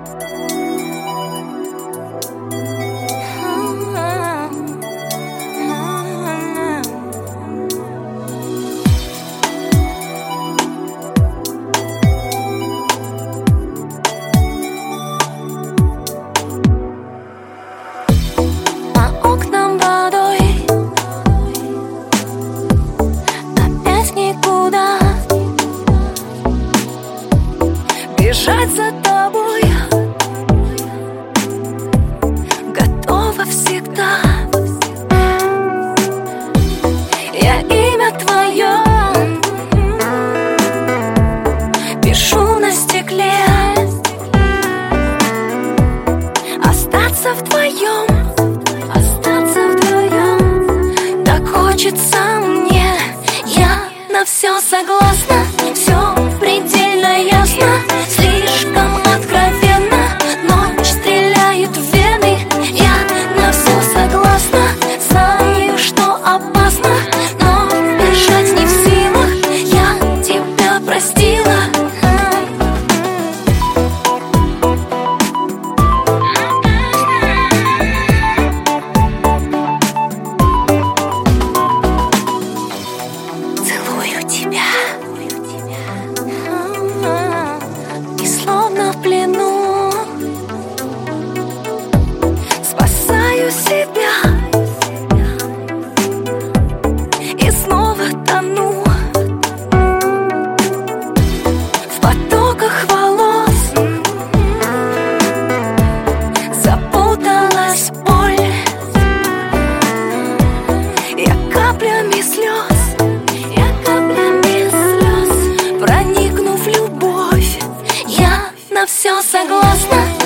Бежать за тобой готова всегда. Я имя твое пишу на стекле. Остаться вдвоем, так хочется мне. Я на все согласна, все предельно ясно. Слишком откровенно, ночь стреляет в вены. Я на все согласна, знаю, что опасно, но бежать не в силах. Я тебя простила. Целую тебя. И словно в плену спасаю себя и снова тону в потоках волос. Запуталась боль. Я каплями слез, проникну в любовь. Я на все согласна.